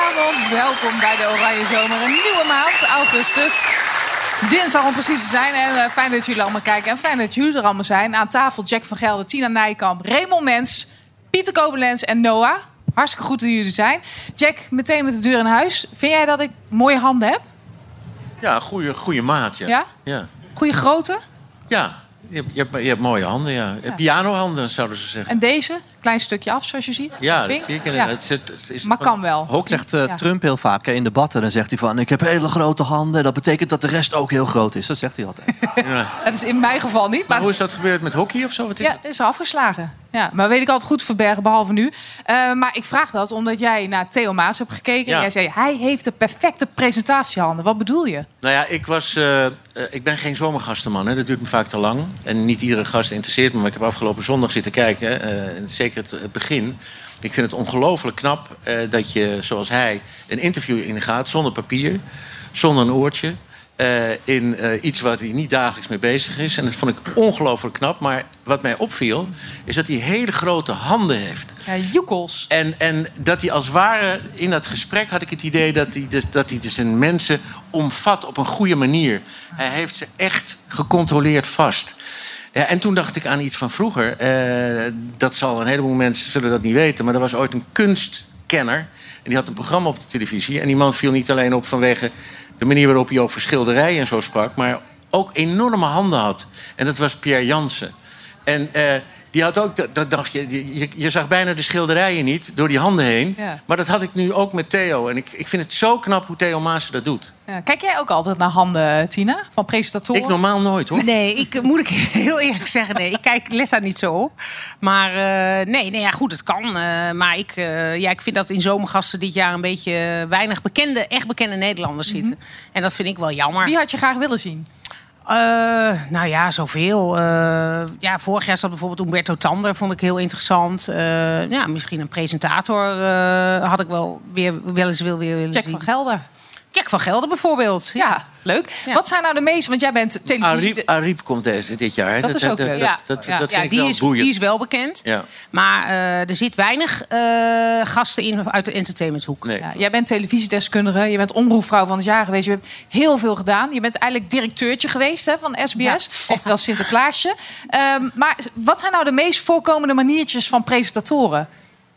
Goedenavond, welkom bij de Oranje Zomer. Een nieuwe maand, augustus. Dinsdag om precies te zijn. En fijn dat jullie allemaal kijken. En fijn dat jullie er allemaal zijn. Aan tafel Jack van Gelder, Tina Nijkamp, Raymond Mens, Pieter Koblenz en Noah. Hartstikke goed dat jullie zijn. Jack, meteen met de deur in huis. Vind jij dat ik mooie handen heb? Ja, goede maat, ja. Ja? Goede grootte? Ja, je hebt mooie handen, ja. Pianohanden, zouden ze zeggen. En deze? Klein stukje af, zoals je ziet. Ja, dat zie ik inderdaad. Ja. Het is maar kan wel. Ook zegt Trump heel vaak in debatten. Dan zegt hij van, ik heb hele grote handen. Dat betekent dat de rest ook heel groot is. Dat zegt hij altijd. Ja. Dat is in mijn geval niet. Maar hoe is dat gebeurd met hockey of zo? Wat is ja, het is afgeslagen. Ja, maar weet ik altijd goed verbergen, behalve nu. Maar ik vraag dat omdat jij naar Theo Maas hebt gekeken. Ja. En jij zei, hij heeft de perfecte presentatiehanden. Wat bedoel je? Nou ja, ik ben geen zomergastenman. Hè. Dat duurt me vaak te lang. En niet iedere gast interesseert me. Maar ik heb afgelopen zondag zitten kijken. Zeker het begin. Ik vind het ongelooflijk knap dat je, zoals hij, een interview ingaat zonder papier, zonder een oortje. In iets waar hij niet dagelijks mee bezig is. En dat vond ik ongelooflijk knap. Maar wat mij opviel, is dat hij hele grote handen heeft. Ja, joekels. En dat hij als het ware, in dat gesprek had ik het idee dat hij dus een mensen omvat op een goede manier. Hij heeft ze echt gecontroleerd vast. Ja, en toen dacht ik aan iets van vroeger. Dat zal een heleboel mensen zullen dat niet weten. Maar er was ooit een kunstkenner. En die had een programma op de televisie. En die man viel niet alleen op vanwege de manier waarop hij over schilderijen en zo sprak, maar ook enorme handen had. En dat was Pierre Jansen. En die had ook, dat dacht je zag bijna de schilderijen niet door die handen heen. Ja. Maar dat had ik nu ook met Theo. En ik vind het zo knap hoe Theo Maassen dat doet. Ja. Kijk jij ook altijd naar handen, Tina, van presentatoren? Ik normaal nooit, hoor. Nee, moet ik heel eerlijk zeggen. Nee, ik let daar niet zo op. Maar nee, goed, het kan. Maar ik vind dat in Zomergasten dit jaar een beetje weinig echt bekende Nederlanders zitten. En dat vind ik wel jammer. Wie had je graag willen zien? Nou ja, zoveel. Vorig jaar zat bijvoorbeeld Umberto Tander, vond ik heel interessant. Misschien een presentator had ik wel eens willen zien. Jack van Gelder. Jack van Gelder bijvoorbeeld. Ja, leuk. Ja. Wat zijn nou de meeste, want jij bent televisie... Ariep komt dit jaar. Dat is ook leuk. Dat vind ik wel boeiend. Die is wel bekend. Ja. Maar er zit weinig gasten in uit de entertainmenthoek. Nee. Ja, jij bent televisiedeskundige. Je bent omroepvrouw van het jaar geweest. Je hebt heel veel gedaan. Je bent eigenlijk directeurtje geweest van SBS. Ja. Oftewel Sinterklaasje. Maar wat zijn nou de meest voorkomende maniertjes van presentatoren?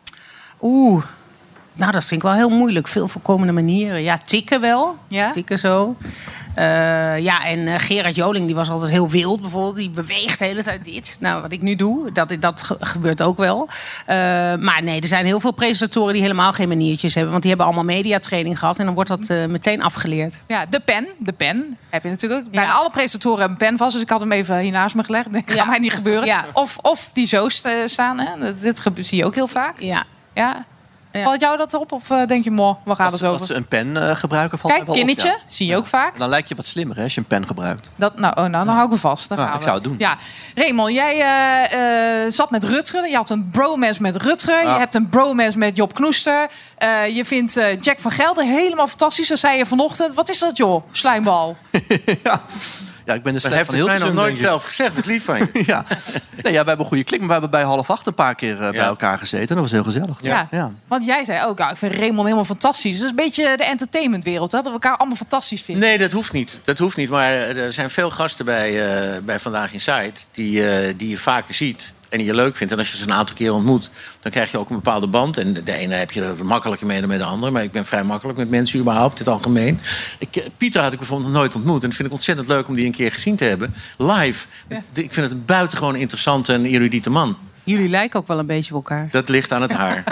Nou, dat vind ik wel heel moeilijk. Veel voorkomende manieren. Ja, tikken wel. Ja? Tikken zo. En Gerard Joling, die was altijd heel wild bijvoorbeeld. Die beweegt de hele tijd dit. Nou, wat ik nu doe, dat gebeurt ook wel. Maar nee, er zijn heel veel presentatoren die helemaal geen maniertjes hebben. Want die hebben allemaal mediatraining gehad. En dan wordt dat meteen afgeleerd. Ja, de pen heb je natuurlijk ook. Bijna alle presentatoren hebben een pen vast. Dus ik had hem even hier naast me gelegd. Dat gaat mij niet gebeuren. Ja. Of die zo staan. Hè. Dit zie je ook heel vaak. Ja. Ja. Valt jou dat op? Of denk je, waar gaat het over? Dat ze een pen gebruiken valt Kijk, mij wel kinnetje, op, ja. zie je ook vaak. Dan lijk je wat slimmer hè, als je een pen gebruikt. Dan hou ik me vast. Ik zou het doen. Ja. Raymond, jij zat met Rutger. Je had een bromance met Rutger. Je hebt een bromance met Job Knoester. Je vindt Jack van Gelder helemaal fantastisch. Dat zei je vanochtend. Wat is dat, joh? Slijmbal. Ja, ik ben de Dat heeft hij nog nooit zelf gezegd. Wat lief van je. Ja. Nee, we hebben een goede klik. Maar we hebben bij 7:30 een paar keer bij elkaar gezeten. Dat was heel gezellig. Ja. Want jij zei ook, ik vind Raymond helemaal fantastisch. Dat is een beetje de entertainmentwereld. Dat we elkaar allemaal fantastisch vinden. Nee, dat hoeft niet. Maar er zijn veel gasten bij Vandaag Inside die je vaker ziet en die je leuk vindt. En als je ze een aantal keer ontmoet, dan krijg je ook een bepaalde band. En de ene heb je er makkelijker mee dan met de andere. Maar ik ben vrij makkelijk met mensen überhaupt, in het algemeen. Pieter had ik bijvoorbeeld nog nooit ontmoet. En dat vind ik ontzettend leuk om die een keer gezien te hebben. Live. Ja. Ik vind het een buitengewoon interessante en erudite man. Jullie lijken ook wel een beetje op elkaar. Dat ligt aan het haar.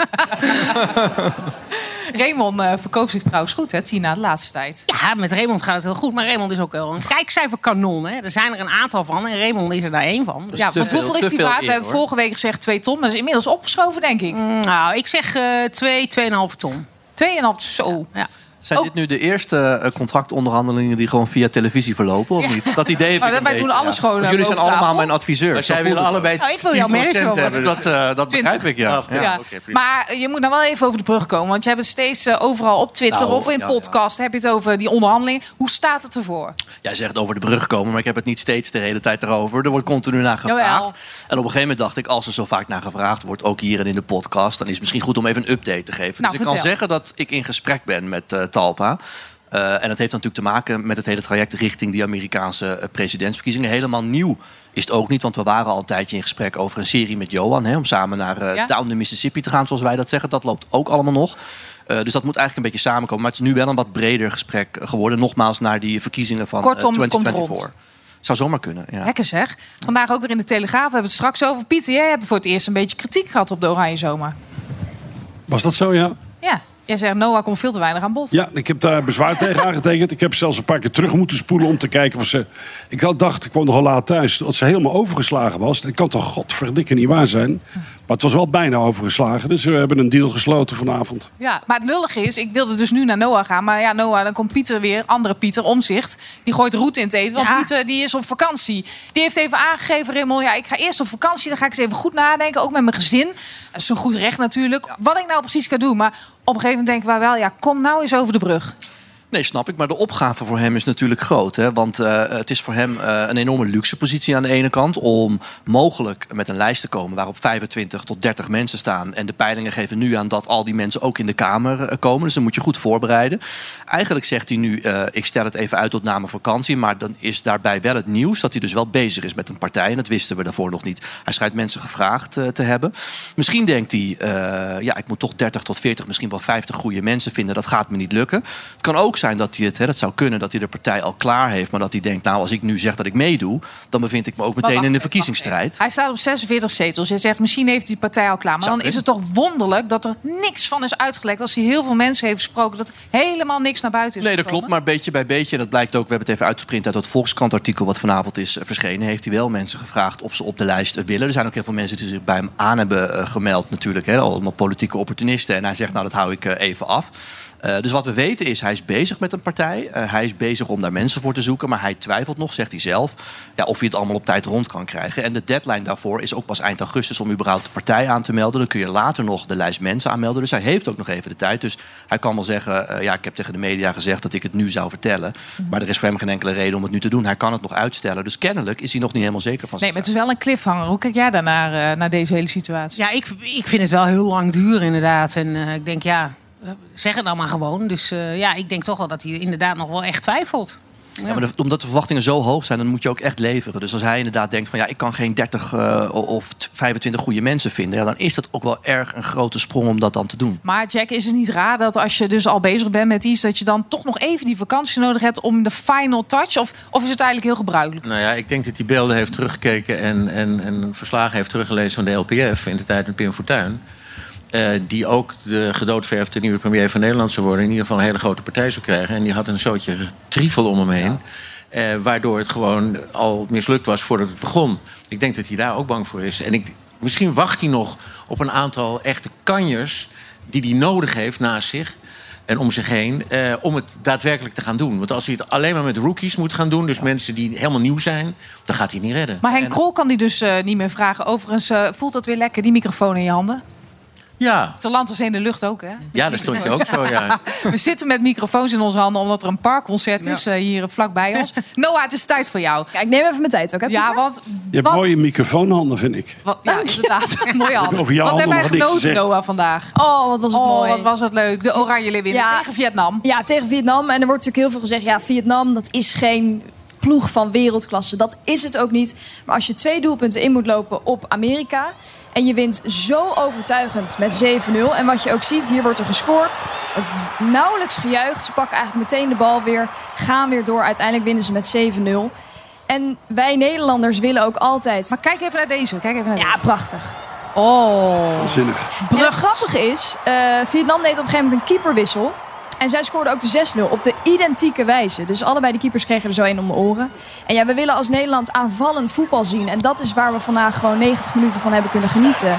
Raymond verkoopt zich trouwens goed, hè, Tina, de laatste tijd. Ja, met Raymond gaat het heel goed. Maar Raymond is ook wel een kijkcijferkanon. Hè. Er zijn er een aantal van en Raymond is er daar één van. Dus ja, want hoeveel is die waard? We hebben vorige week gezegd 2 ton. Maar dat is inmiddels opgeschoven, denk ik. Nou, ik zeg 2,5 ton. 2,5 zo. Ja. Zijn dit nu de eerste contractonderhandelingen die gewoon via televisie verlopen, of niet? Dat idee heb ik wij doen alles gewoon. Want jullie zijn allemaal mijn adviseurs. Maar zij willen allebei ik wil jouw manager hebben. Dat begrijp ik, ja. Ja. Okay, prima. Maar je moet nou wel even over de brug komen. Want je hebt het steeds overal op Twitter of in podcast. Heb je het over die onderhandeling. Hoe staat het ervoor? Jij zegt over de brug komen, maar ik heb het niet steeds de hele tijd erover. Er wordt continu naar gevraagd. Jawel. En op een gegeven moment dacht ik, als er zo vaak naar gevraagd wordt, ook hier en in de podcast, dan is het misschien goed om even een update te geven. Nou, dus ik kan zeggen dat ik in gesprek ben met Talpa. En dat heeft natuurlijk te maken met het hele traject richting die Amerikaanse presidentsverkiezingen. Helemaal nieuw is het ook niet, want we waren al een tijdje in gesprek over een serie met Johan. Om samen naar Down the Mississippi te gaan, zoals wij dat zeggen. Dat loopt ook allemaal nog. Dus dat moet eigenlijk een beetje samenkomen. Maar het is nu wel een wat breder gesprek geworden. Nogmaals naar die verkiezingen van Kortom, 2024. Zou zomaar kunnen, ja. Lekker zeg. Vandaag ook weer in de Telegraaf. We hebben het straks over. Pieter, jij hebt voor het eerst een beetje kritiek gehad op de Oranje Zomer. Was dat zo, ja? Ja. Jij zegt, Noah komt veel te weinig aan bod. Ja, ik heb daar bezwaar tegen aangetekend. Ik heb zelfs een paar keer terug moeten spoelen om te kijken of ze... Ik dacht, ik kwam nogal laat thuis, dat ze helemaal overgeslagen was. Dat kan toch godverdikke niet waar zijn? Maar het was wel bijna overgeslagen. Dus we hebben een deal gesloten vanavond. Ja, maar het lullige is, ik wilde dus nu naar Noah gaan. Maar ja, Noah, dan komt Pieter weer, andere Pieter, Omtzigt. Die gooit roet in het eten, want Pieter die is op vakantie. Die heeft even aangegeven, Rimmel, ja, ik ga eerst op vakantie. Dan ga ik eens even goed nadenken, ook met mijn gezin. Dat is een goed recht natuurlijk. Ja. Wat ik nou precies ga doen. Maar op een gegeven moment denken wij wel, ja, kom nou eens over de brug. Nee, snap ik. Maar de opgave voor hem is natuurlijk groot. Hè? Want het is voor hem een enorme luxe positie aan de ene kant om mogelijk met een lijst te komen waarop 25 tot 30 mensen staan. En de peilingen geven nu aan dat al die mensen ook in de Kamer komen. Dus dan moet je goed voorbereiden. Eigenlijk zegt hij nu, ik stel het even uit tot na mijn vakantie. Maar dan is daarbij wel het nieuws dat hij dus wel bezig is met een partij. En dat wisten we daarvoor nog niet. Hij schijnt mensen gevraagd te hebben. Misschien denkt hij, ik moet toch 30 tot 40, misschien wel 50 goede mensen vinden. Dat gaat me niet lukken. Het kan ook zijn dat hij dat zou kunnen dat hij de partij al klaar heeft, maar dat hij denkt, nou, als ik nu zeg dat ik meedoe, dan bevind ik me ook meteen in de verkiezingsstrijd. Hij staat op 46 zetels. Je zegt, misschien heeft hij de partij al klaar. Maar dan is het toch wonderlijk dat er niks van is uitgelekt. Als hij heel veel mensen heeft gesproken, dat helemaal niks naar buiten is Nee, dat gekomen. klopt, maar beetje bij beetje. En dat blijkt ook, we hebben het even uitgeprint uit het Volkskrant-artikel wat vanavond is verschenen. Heeft hij wel mensen gevraagd of ze op de lijst willen. Er zijn ook heel veel mensen die zich bij hem aan hebben gemeld natuurlijk. Allemaal politieke opportunisten. En hij zegt, nou, dat hou ik even af. Dus wat we weten is, hij is bezig met een partij. Hij is bezig om daar mensen voor te zoeken. Maar hij twijfelt nog, zegt hij zelf, of hij het allemaal op tijd rond kan krijgen. En de deadline daarvoor is ook pas eind augustus om überhaupt de partij aan te melden. Dan kun je later nog de lijst mensen aanmelden. Dus hij heeft ook nog even de tijd. Dus hij kan wel zeggen, ik heb tegen de media gezegd dat ik het nu zou vertellen. Maar er is voor hem geen enkele reden om het nu te doen. Hij kan het nog uitstellen. Dus kennelijk is hij nog niet helemaal zeker van Nee, maar het is wel een cliffhanger. Hoe kijk jij daarnaar, naar deze hele situatie? Ja, ik vind het wel heel lang duren inderdaad. En ik denk, zeg het nou maar gewoon. Dus ik denk toch wel dat hij inderdaad nog wel echt twijfelt. Ja, maar omdat de verwachtingen zo hoog zijn, dan moet je ook echt leveren. Dus als hij inderdaad denkt van ik kan geen 30 of 25 goede mensen vinden, dan is dat ook wel erg een grote sprong om dat dan te doen. Maar Jack, is het niet raar dat als je dus al bezig bent met iets, dat je dan toch nog even die vakantie nodig hebt om de final touch? Of is het eigenlijk heel gebruikelijk? Nou ja, ik denk dat hij beelden heeft teruggekeken en verslagen heeft teruggelezen van de LPF in de tijd met Pim Fortuyn. Die ook de gedoodverfde nieuwe premier van Nederland zou worden. In ieder geval een hele grote partij zou krijgen. En die had een soortje trievel om hem heen. Ja. Waardoor het gewoon al mislukt was voordat het begon. Ik denk dat hij daar ook bang voor is. En misschien wacht hij nog op een aantal echte kanjers die hij nodig heeft naast zich en om zich heen, om het daadwerkelijk te gaan doen. Want als hij het alleen maar met rookies moet gaan doen, dus mensen die helemaal nieuw zijn, dan gaat hij het niet redden. Maar Henk Krol kan die dus niet meer vragen. Overigens voelt dat weer lekker, die microfoon in je handen? Ja. Terland is in de lucht ook, hè? Ja, daar stond je ook zo, ja. We zitten met microfoons in onze handen omdat er een parkconcert is hier vlakbij ons. Noah, het is tijd voor jou. Ja, ik neem even mijn tijd ook. Ja, want je hebt mooie microfoonhanden, vind ik. Ja, inderdaad. Mooie handen. Over jouw wat hebben wij handen genoten, Noah, vandaag? Oh, wat was het mooi. Wat was het leuk. De Oranje winnen tegen Vietnam. Ja, tegen Vietnam. En er wordt natuurlijk heel veel gezegd, ja, Vietnam, dat is geen ploeg van wereldklasse. Dat is het ook niet. Maar als je 2 doelpunten in moet lopen op Amerika en je wint zo overtuigend met 7-0. En wat je ook ziet, hier wordt er gescoord. Nauwelijks gejuicht. Ze pakken eigenlijk meteen de bal weer. Gaan weer door. Uiteindelijk winnen ze met 7-0. En wij Nederlanders willen ook altijd... Maar kijk even naar deze. Ja, prachtig. Oh. Zinnig. En het grappige is, Vietnam deed op een gegeven moment een keeperwissel. En zij scoorden ook de 6-0 op de identieke wijze. Dus allebei de keepers kregen er zo een om de oren. En ja, we willen als Nederland aanvallend voetbal zien. En dat is waar we vandaag gewoon 90 minuten van hebben kunnen genieten.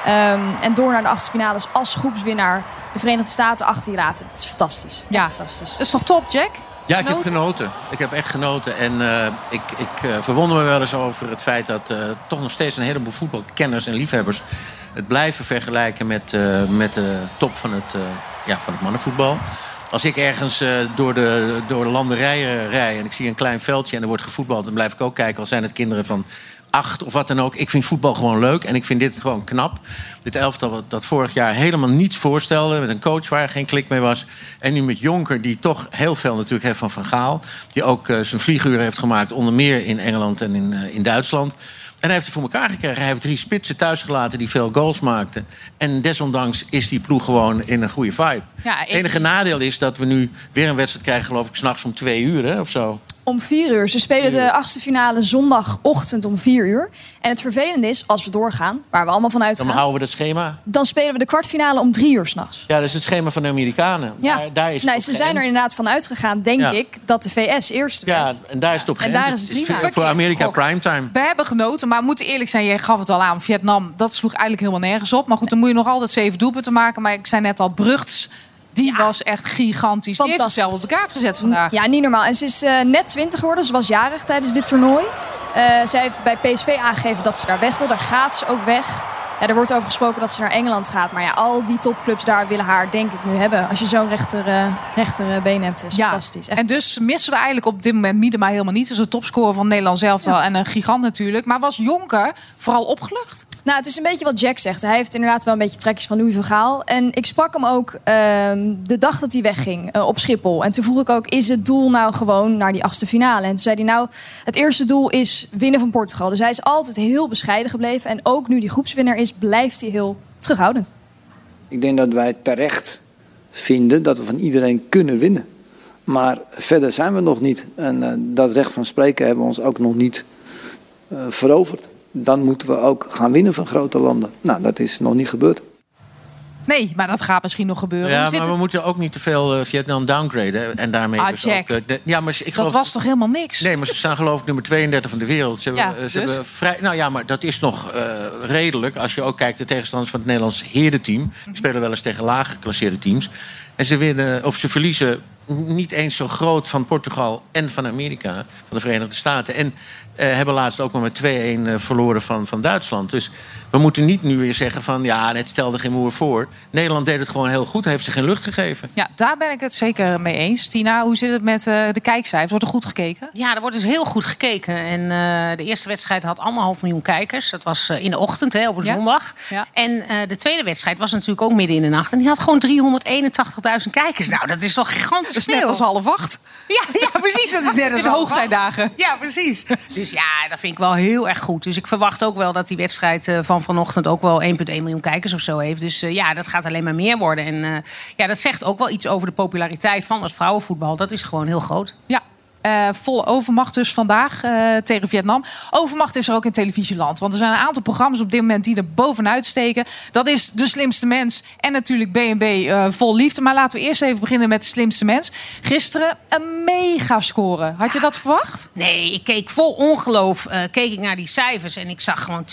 En door naar de achtste finales als groepswinnaar de Verenigde Staten achter je laten. Dat is fantastisch. Ja, fantastisch. Dat is toch top, Jack? Ja, ik heb genoten. Ik heb echt genoten. En ik verwonder me wel eens over het feit dat toch nog steeds een heleboel voetbalkenners en liefhebbers het blijven vergelijken met de top van het mannenvoetbal. Als ik ergens door de landerijen rij en ik zie een klein veldje en er wordt gevoetbald, dan blijf ik ook kijken, al zijn het kinderen van 8 of wat dan ook. Ik vind voetbal gewoon leuk en ik vind dit gewoon knap. Dit elftal dat vorig jaar helemaal niets voorstelde, met een coach waar er geen klik mee was. En nu met Jonker, die toch heel veel natuurlijk heeft van Gaal. Die ook zijn vlieguren heeft gemaakt, onder meer in Engeland en in Duitsland. En hij heeft het voor elkaar gekregen. Hij heeft 3 spitsen thuisgelaten die veel goals maakten. En desondanks is die ploeg gewoon in een goede vibe. Ja, Het enige nadeel is dat we nu weer een wedstrijd krijgen, geloof ik, 's nachts om 2 uur, hè, of zo. Om 4 uur. Ze spelen de achtste finale zondagochtend om 4 uur. En het vervelende is, als we doorgaan, waar we allemaal van Dan uitgaan, houden we dat schema. dan spelen we de kwartfinale om 3 uur 's nachts. Ja, dat is het schema van de Amerikanen. Ja. Daar is het Nee, op ze zijn er geënt. inderdaad van uitgegaan, denk ik, dat de VS eerste Ja, werd. en daar is het op En geënt. daar is het prima. voor Amerika Gokt. primetime. We hebben genoten, maar we moeten eerlijk zijn. Jij gaf het al aan. Vietnam, dat sloeg eigenlijk helemaal nergens op. Maar goed, dan moet je nog altijd 7 doelpunten maken. Maar ik zei net al, Brugts, die was echt gigantisch. Die heeft Fantastisch. zichzelf op de kaart gezet vandaag. Ja, niet normaal. En ze is net 20 geworden. Ze was jarig tijdens dit toernooi. Zij heeft bij PSV aangegeven dat ze daar weg wil. Daar gaat ze ook weg. Ja, er wordt over gesproken dat ze naar Engeland gaat. Maar ja, al die topclubs daar willen haar, denk ik, nu hebben. Als je zo'n rechter been hebt, is fantastisch. Echt. En dus missen we eigenlijk op dit moment Miedema helemaal niet. Dat is een topscorer van Nederland zelf en een gigant natuurlijk. Maar was Jonker vooral opgelucht? Nou, het is een beetje wat Jack zegt. Hij heeft inderdaad wel een beetje trekjes van Louis van Gaal. En ik sprak hem ook de dag dat hij wegging op Schiphol. En toen vroeg ik ook, is het doel nou gewoon naar die achtste finale? En toen zei hij, nou, het eerste doel is winnen van Portugal. Dus hij is altijd heel bescheiden gebleven. En ook nu die groepswinnaar is, blijft hij heel terughoudend. Ik denk dat wij terecht vinden dat we van iedereen kunnen winnen. Maar verder zijn we nog niet. En dat recht van spreken hebben we ons ook nog niet veroverd. Dan moeten we ook gaan winnen van grote landen. Nou, dat is nog niet gebeurd. Nee, maar dat gaat misschien nog gebeuren. Ja, Hoe zit maar we het? moeten ook niet te veel Vietnam downgraden. En daarmee dus Jack. ook, ja, maar ik geloof, Dat was toch helemaal niks? Nee, maar ze staan geloof ik nummer 32 van de wereld. Ze hebben, Ja, ze dus? hebben vrij. Nou ja, maar dat is nog redelijk. Als je ook kijkt, de tegenstanders van het Nederlands herenteam. Die spelen wel eens tegen lager geclasseerde teams. En ze winnen, of ze verliezen niet eens zo groot van Portugal en van Amerika, van de Verenigde Staten. En hebben laatst ook maar met 2-1 verloren van Duitsland. Dus we moeten niet nu weer zeggen van, ja, het stelde geen moer voor. Nederland deed het gewoon heel goed, heeft ze geen lucht gegeven. Ja, daar ben ik het zeker mee eens. Tina, hoe zit het met de kijkcijfers? Wordt er goed gekeken? Ja, er wordt dus heel goed gekeken. En de eerste wedstrijd had 1,5 miljoen kijkers. Dat was in de ochtend, hè, op een zondag. Ja. En de tweede wedstrijd was natuurlijk ook midden in de nacht. En die had gewoon 381.000 kijkers. Nou, dat is toch gigantisch Dat is veel. net als 7:30. Ja, precies. Dat is net als In de hoogtijdagen. Ja, precies. Dus ja, dat vind ik wel heel erg goed. Dus ik verwacht ook wel dat die wedstrijd van vanochtend ook wel 1,1 miljoen kijkers of zo heeft. Dus ja, dat gaat alleen maar meer worden. En ja, dat zegt ook wel iets over de populariteit van het vrouwenvoetbal. Dat is gewoon heel groot. Ja. Volle overmacht dus vandaag tegen Vietnam. Overmacht is er ook in televisieland. Want er zijn een aantal programma's op dit moment die er bovenuit steken. Dat is De Slimste Mens en natuurlijk B&B Vol Liefde. Maar laten we eerst even beginnen met De Slimste Mens. Gisteren een mega score. Had je dat verwacht? Nee, ik keek vol ongeloof keek ik naar die cijfers. En ik zag gewoon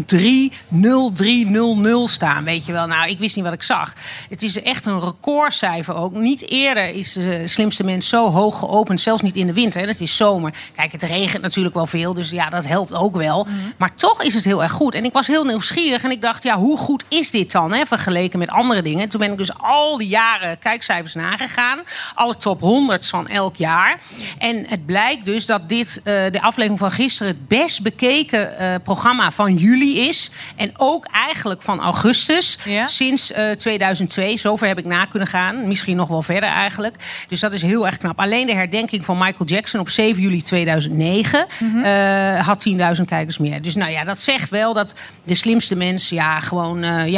2.30300 staan. Weet je wel, nou, ik wist niet wat ik zag. Het is echt een recordcijfer ook. Niet eerder is De Slimste Mens zo hoog geopend. Zelfs niet in de winter. Het is zomer. Kijk, het regent natuurlijk wel veel. Dus ja, dat helpt ook wel. Maar toch is het heel erg goed. En ik was heel nieuwsgierig. En ik dacht, ja, hoe goed is dit dan? Hè, vergeleken met andere dingen. Toen ben ik dus al die jaren kijkcijfers nagegaan. Alle top 100 van elk jaar. En het blijkt dus dat dit, de aflevering van gisteren, het best bekeken programma van juli is. En ook eigenlijk van augustus. Ja? Sinds 2002. Zover heb ik na kunnen gaan. Misschien nog wel verder eigenlijk. Dus dat is heel erg knap. Alleen de herdenking van Michael Jackson op 7 juli 2009 had 10.000 kijkers meer. Dus nou ja, dat zegt wel dat De Slimste Mens ja, gewoon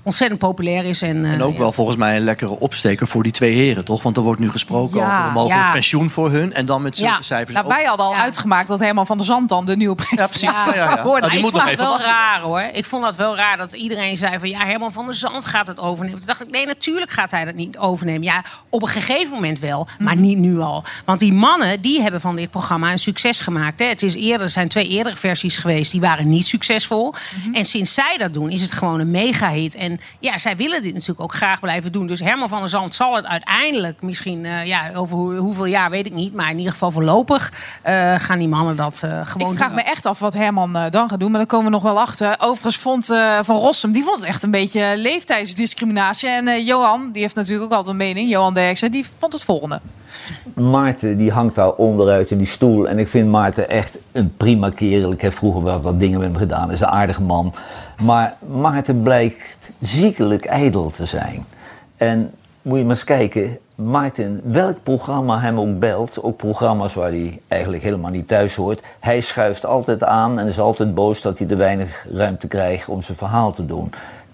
ontzettend populair is. En ook wel volgens mij een lekkere opsteker voor die 2 heren, toch? Want er wordt nu gesproken over een mogelijk pensioen voor hun. En dan met zulke cijfers. Nou, wij hadden al uitgemaakt dat Herman van der Zand dan de nieuwe presentator zou worden. Die moet nog even wel raar, hoor. Ik vond dat wel raar dat iedereen zei van... Herman van der Zand gaat het overnemen. Toen dacht ik, nee, natuurlijk gaat hij dat niet overnemen. Ja, op een gegeven moment wel, maar niet nu al. Want die mannen, die hebben van dit programma een succes gemaakt. Hè. Er zijn 2 eerdere versies geweest, die waren niet succesvol. En sinds zij dat doen, is het gewoon een mega-hit. En ja, zij willen dit natuurlijk ook graag blijven doen. Dus Herman van der Zand zal het uiteindelijk misschien... over hoeveel jaar weet ik niet. Maar in ieder geval voorlopig gaan die mannen dat gewoon Ik vraag me echt af wat Herman dan gaat doen. Maar daar komen we nog wel achter. Overigens vond Van Rossum, die vond het echt een beetje leeftijdsdiscriminatie. En Johan, die heeft natuurlijk ook altijd een mening. Johan Derksen, die vond het volgende. Maarten die hangt daar onderuit in die stoel. En ik vind Maarten echt een prima kerel. Ik heb vroeger wel wat dingen met hem gedaan. Hij is een aardige man. Maar Maarten blijkt ziekelijk ijdel te zijn. En moet je maar eens kijken, Maarten, welk programma hem ook belt, ook programma's waar hij eigenlijk helemaal niet thuis hoort, hij schuift altijd aan en is altijd boos dat hij te weinig ruimte krijgt om zijn verhaal te doen.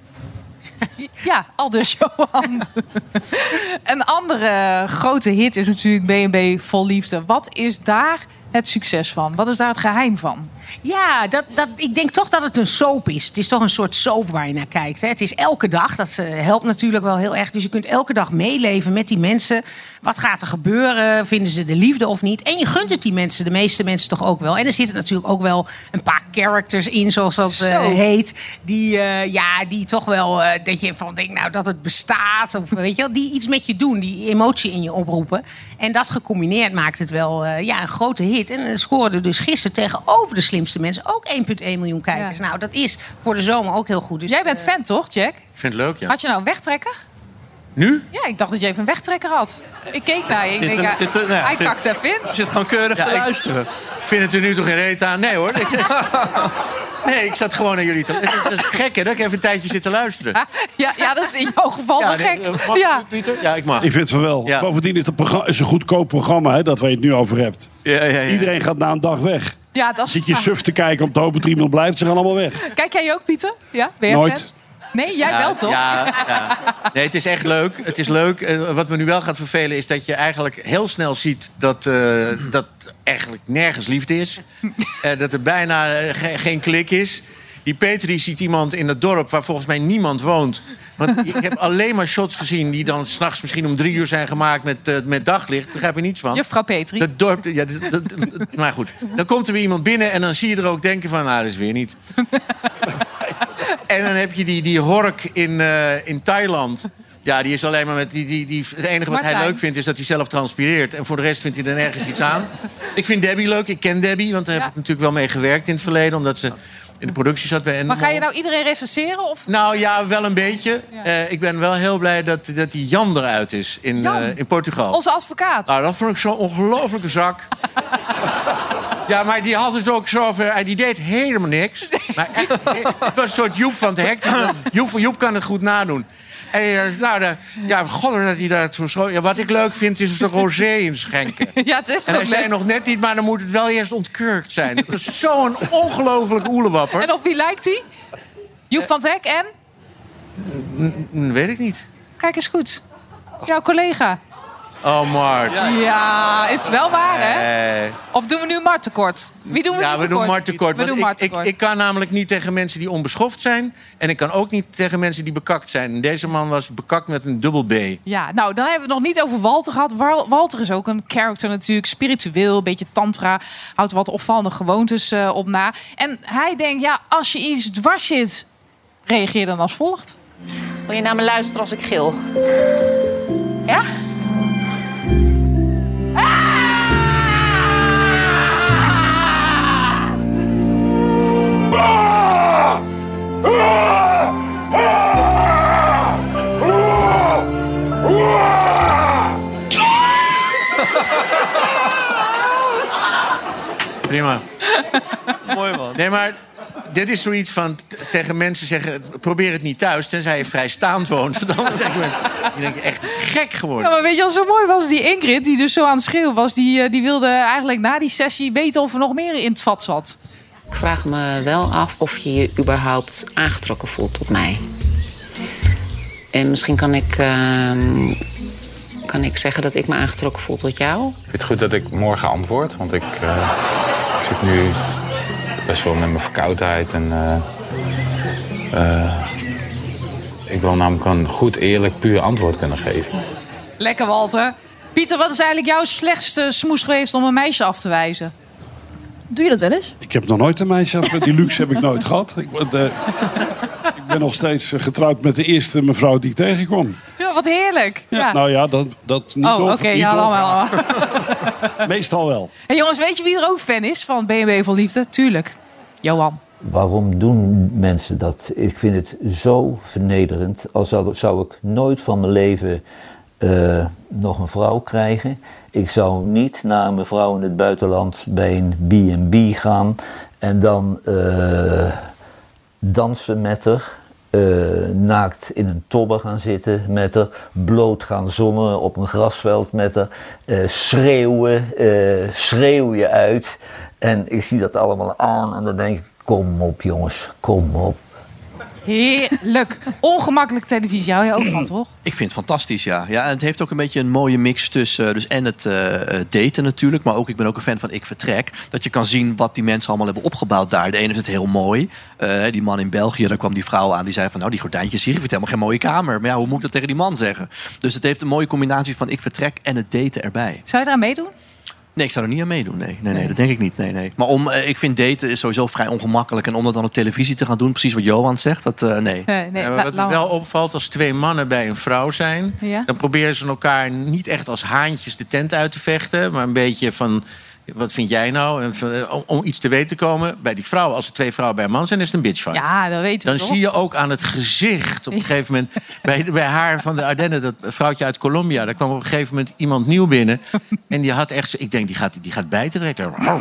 Ja, aldus Johan. Een andere grote hit is natuurlijk B&B Vol Liefde. Wat is daar het succes van? Wat is daar het geheim van? Ja, ik denk toch dat het een soap is. Het is toch een soort soap waar je naar kijkt. Hè? Het is elke dag. Dat helpt natuurlijk wel heel erg. Dus je kunt elke dag meeleven met die mensen. Wat gaat er gebeuren? Vinden ze de liefde of niet? En je gunt het die mensen, de meeste mensen toch ook wel. En er zitten natuurlijk ook wel een paar characters in, zoals dat heet. Die toch wel, dat je van denkt, nou, dat het bestaat. Of weet je wel, die iets met je doen. Die emotie in je oproepen. En dat gecombineerd maakt het wel een grote hit. En scoorde dus gisteren tegenover de slimste mensen ook 1,1 miljoen kijkers. Ja. Nou, dat is voor de zomer ook heel goed. Dus, jij bent fan, toch, Jack? Ik vind het leuk, ja. Had je nou een wegtrekker? Nu? Ja, ik dacht dat je even een wegtrekker had. Ik keek naar je. Ik denk, hij kakt even in. Je zit gewoon keurig te luisteren. Ik vind het er nu toch geen reet aan. Nee, hoor. Nee, ik zat gewoon naar jullie te... Het is gek, hè, dat ik even een tijdje zit te luisteren. Ja, dat is in jouw geval wel gek. Pieter? Ja, ik mag. Ik vind het wel. Ja. Bovendien is het een goedkoop programma, hè, dat waar je het nu over hebt. Ja. Iedereen gaat na een dag weg. Ja, dat is zit je suf te kijken om te hopen dat er iemand blijft. Ze gaan allemaal weg. Kijk jij ook, Pieter? Ja? Ben je Nooit. fan? Nee, jij wel toch? Ja. Nee, het is echt leuk. Het is leuk. Wat me nu wel gaat vervelen is dat je eigenlijk heel snel ziet dat eigenlijk nergens liefde is. Dat er bijna geen klik is. Die Peter die ziet iemand in het dorp waar volgens mij niemand woont. Want ik heb alleen maar shots gezien die dan 's nachts misschien om 3 uur zijn gemaakt met daglicht. Daar begrijp je niets van. Juffrouw Petri. Dat dorp, maar goed. Dan komt er weer iemand binnen en dan zie je er ook denken van, nou, dat is weer niet. En dan heb je die Hork in Thailand. Ja, die is alleen maar met het enige wat hij leuk vindt is dat hij zelf transpireert. En voor de rest vindt hij er nergens iets aan. Ik vind Debbie leuk. Ik ken Debbie, want daar heb ik natuurlijk wel mee gewerkt in het verleden. Omdat ze in de productie zat bij Endemol. Maar ga je nou iedereen recenseren? Of? Nou ja, wel een beetje. Ja. Ik ben wel heel blij dat die Jan eruit is in Portugal. Onze advocaat. Nou, dat vond ik zo'n ongelofelijke zak. Ja, maar die had dus ook zo... Die deed helemaal niks. Maar echt, het was een soort Joep van het Hek. Joep kan het goed nadoen. En god, dat hij daar zo schoon... Ja, wat ik leuk vind, is een rosé inschenken. Ja, het is en hij zei nog net niet, maar dan moet het wel eerst ontkurkt zijn. Het is zo'n ongelofelijke oelewapper. En op wie lijkt hij? Joep van het Hek en? Weet ik niet. Kijk eens goed. Jouw collega. Oh, Mart. Ja, is wel waar, hè? Of doen we nu Mart tekort? Wie doen we nu tekort? We doen Mart tekort. We doen Mart tekort. Ik kan namelijk niet tegen mensen die onbeschoft zijn. En ik kan ook niet tegen mensen die bekakt zijn. En deze man was bekakt met een dubbel B. Ja, nou, dan hebben we het nog niet over Walter gehad. Walter is ook een character natuurlijk. Spiritueel, een beetje tantra. Houdt wat opvallende gewoontes op na. En hij denkt, ja, als je iets dwars zit, reageer dan als volgt. Wil je naar me luisteren als ik gil? Ja? Prima. Mooi, man. Nee, maar dit is zoiets van tegen mensen zeggen... probeer het niet thuis, tenzij je vrijstaand woont. Want anders denk je denkt echt gek geworden. Ja, maar weet je wat zo mooi was? Die Ingrid, die dus zo aan het schreeuwen was... die wilde eigenlijk na die sessie weten of er nog meer in het vat zat. Ik vraag me wel af of je je überhaupt aangetrokken voelt tot mij. En misschien kan ik zeggen dat ik me aangetrokken voel tot jou. Ik vind het goed dat ik morgen antwoord. Want ik zit nu best wel met mijn verkoudheid. En ik wil namelijk een goed, eerlijk, puur antwoord kunnen geven. Lekker, Walter. Pieter, wat is eigenlijk jouw slechtste smoes geweest om een meisje af te wijzen? Doe je dat wel eens? Ik heb nog nooit een meisje. Die luxe heb ik nooit gehad. Ik ben nog steeds getrouwd met de eerste mevrouw die ik tegenkwam. Ja, wat heerlijk. Ja. Nou ja, dat niet Oh, oké. Ja, allemaal. Meestal wel. Hey, jongens, weet je wie er ook fan is van B&B Vol Liefde? Tuurlijk. Johan. Waarom doen mensen dat? Ik vind het zo vernederend. Al zou ik nooit van mijn leven nog een vrouw krijgen. Ik zou niet naar een mevrouw in het buitenland bij een B&B gaan en dan dansen met haar, naakt in een tobbe gaan zitten met haar, bloot gaan zonnen op een grasveld met haar, schreeuw je uit. En ik zie dat allemaal aan en dan denk ik, kom op jongens, kom op. Heerlijk. Ongemakkelijk televisie. Hou je ook van, toch? Ik vind het fantastisch, ja. En het heeft ook een beetje een mooie mix tussen dus en het daten natuurlijk, maar ook ik ben ook een fan van Ik Vertrek. Dat je kan zien wat die mensen allemaal hebben opgebouwd daar. De ene vindt het heel mooi. Die man in België, daar kwam die vrouw aan die zei van nou, die gordijntjes hier, ik vind helemaal geen mooie kamer. Maar ja, hoe moet ik dat tegen die man zeggen? Dus het heeft een mooie combinatie van Ik Vertrek en het daten erbij. Zou je daar meedoen? Nee, ik zou er niet aan meedoen. Nee, dat denk ik niet. Nee. Maar ik vind daten is sowieso vrij ongemakkelijk. En om dat dan op televisie te gaan doen, precies wat Johan zegt, nee. Wat me wel opvalt, als twee mannen bij een vrouw zijn, dan proberen ze elkaar niet echt als haantjes de tent uit te vechten, maar een beetje van, wat vind jij nou? En om iets te weten te komen. Bij die vrouw, als er twee vrouwen bij een man zijn, is het een bitchfight. Ja, dat weten we Dan zie je ook aan het gezicht op een gegeven moment. Bij haar van de Ardennen, dat vrouwtje uit Colombia. Daar kwam op een gegeven moment iemand nieuw binnen. En die had echt, ik denk, die gaat bijten direct.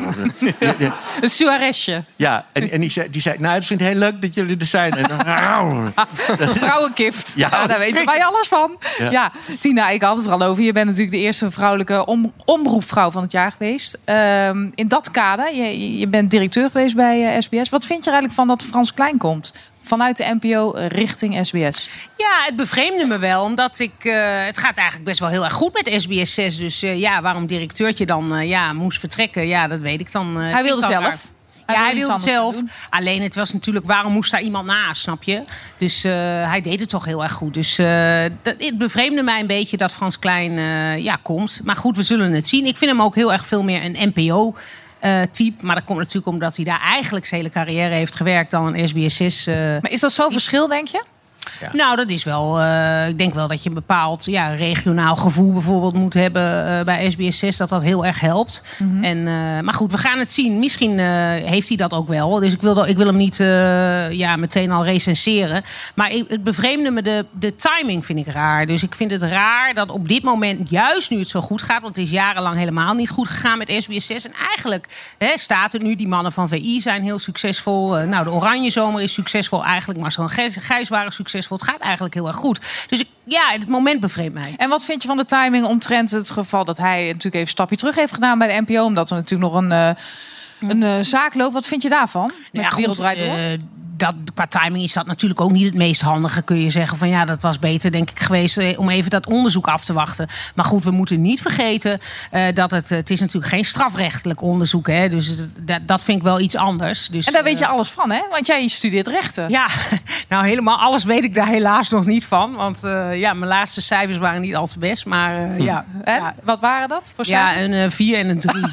Een Suarezje. Ja, en die zei, nou, het vind ik heel leuk dat jullie er zijn. En Vrouwenkift. Ja, daar weten wij alles van. Ja. Tina, ik had het er al over. Je bent natuurlijk de eerste vrouwelijke omroepvrouw van het jaar geweest. In dat kader, je bent directeur geweest bij SBS. Wat vind je er eigenlijk van dat Frans Klein komt? Vanuit de NPO richting SBS? Ja, het bevreemde me wel. Omdat het gaat eigenlijk best wel heel erg goed met SBS 6. Dus waarom directeurtje dan moest vertrekken, ja, dat weet ik dan. Hij wilde zelf. Hij wilde het zelf. Alleen het was natuurlijk, waarom moest daar iemand naast, snap je? Dus hij deed het toch heel erg goed. Dus het bevreemde mij een beetje dat Frans Klein komt. Maar goed, we zullen het zien. Ik vind hem ook heel erg veel meer een NPO-type. Maar dat komt natuurlijk omdat hij daar eigenlijk zijn hele carrière heeft gewerkt dan een SBS 6. Maar is dat zo'n verschil, denk je? Ja. Nou, dat is wel. Ik denk wel dat je een bepaald regionaal gevoel bijvoorbeeld moet hebben bij SBS 6. Dat heel erg helpt. Mm-hmm. Maar goed, we gaan het zien. Misschien heeft hij dat ook wel. Dus ik wil hem niet meteen al recenseren. Maar het bevreemde me, de timing vind ik raar. Dus ik vind het raar dat op dit moment, juist nu het zo goed gaat, want het is jarenlang helemaal niet goed gegaan met SBS 6. En eigenlijk staat het nu, die mannen van VI zijn heel succesvol. De Oranje Zomer is succesvol eigenlijk. Marcel en Gijs waren succesvol. Het gaat eigenlijk heel erg goed. Dus het moment bevreemdt mij. En wat vind je van de timing omtrent het geval dat hij natuurlijk even een stapje terug heeft gedaan bij de NPO, omdat er natuurlijk nog een zaak loopt? Wat vind je daarvan? Ja, Wereld Draait Door? Qua timing is dat natuurlijk ook niet het meest handige. Kun je zeggen van dat was beter denk ik geweest om even dat onderzoek af te wachten. Maar goed, we moeten niet vergeten dat het is natuurlijk geen strafrechtelijk onderzoek. Hè? Dus dat vind ik wel iets anders. Dus, en daar weet je alles van, hè? Want jij studeert rechten. Ja, nou helemaal alles weet ik daar helaas nog niet van. Want mijn laatste cijfers waren niet al te best. Maar En? Wat waren dat? Voor een 4 en een 3.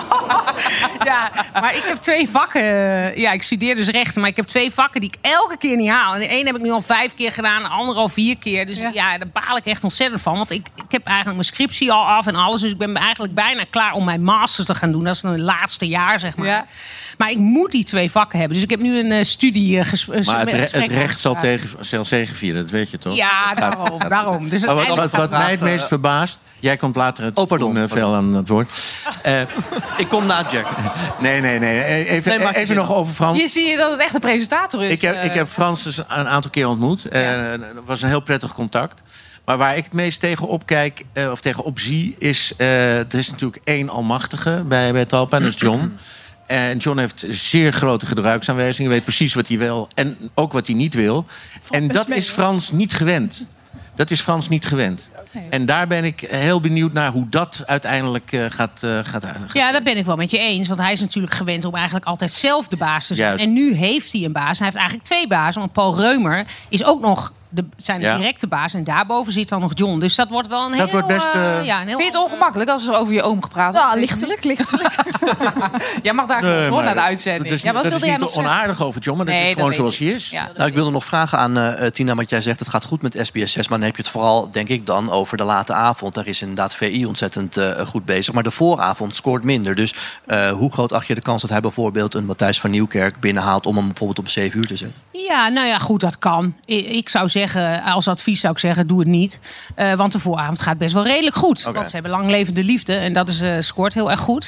Ja, maar ik heb 2 vakken. Ik studeer dus rechten, maar ik heb 2 vakken die ik elke keer niet haal. En de ene heb ik nu al 5 keer gedaan, de andere al 4 keer. Dus daar baal ik echt ontzettend van. Want ik heb eigenlijk mijn scriptie al af en alles. Dus ik ben eigenlijk bijna klaar om mijn master te gaan doen. Dat is het laatste jaar, zeg maar. Ja. Maar ik moet die 2 vakken hebben. Dus ik heb nu een studie Maar het recht zal zegevieren, dat weet je toch? Ja, daarom. Dus wat mij het meest verbaast, jij komt later het veel aan het woord. Ik kom na Jack. Nee. Even nog over Frans. Hier zie je dat het echt een presentator is. Ik heb Frans dus een aantal keer ontmoet. Het was een heel prettig contact. Maar waar ik het meest tegenop kijk, of tegenop zie, is er is natuurlijk 1 almachtige bij Talpa, en dat is John. En John heeft zeer grote gebruiksaanwijzingen. Weet precies wat hij wil en ook wat hij niet wil. En dat is Frans niet gewend. Dat is Frans niet gewend. En daar ben ik heel benieuwd naar hoe dat uiteindelijk gaat. Ja, dat ben ik wel met je eens. Want hij is natuurlijk gewend om eigenlijk altijd zelf de baas te zijn. Juist. En nu heeft hij een baas. Hij heeft eigenlijk 2 bazen. Want Paul Reumer is ook nog zijn directe baas. En daarboven zit dan nog John. Dus dat wordt wel een heel... wordt best, een heel Vind je het ongemakkelijk als er over je oom gepraat wordt? Ja, lichtelijk. Jij mag daar gewoon naar de uitzending. Dat is, wat dat wilde is jij niet nog zeggen? onaardig over John, maar dat Nee, is gewoon dat weet zoals hij is. Ja. Nou, ik wilde nog vragen aan Tina, want jij zegt het gaat goed met SBS6, maar dan heb je het vooral, denk ik dan, over de late avond. Daar is inderdaad VI ontzettend goed bezig, maar de vooravond scoort minder. Dus hoe groot acht je de kans dat hij bijvoorbeeld een Matthijs van Nieuwkerk binnenhaalt om hem bijvoorbeeld om 7 uur te zetten? Ja, nou ja, goed, dat kan. Ik zou zeggen, als advies zou ik zeggen, doe het niet. Want de vooravond gaat best wel redelijk goed. Okay. Want ze hebben lang levende liefde en dat scoort heel erg goed.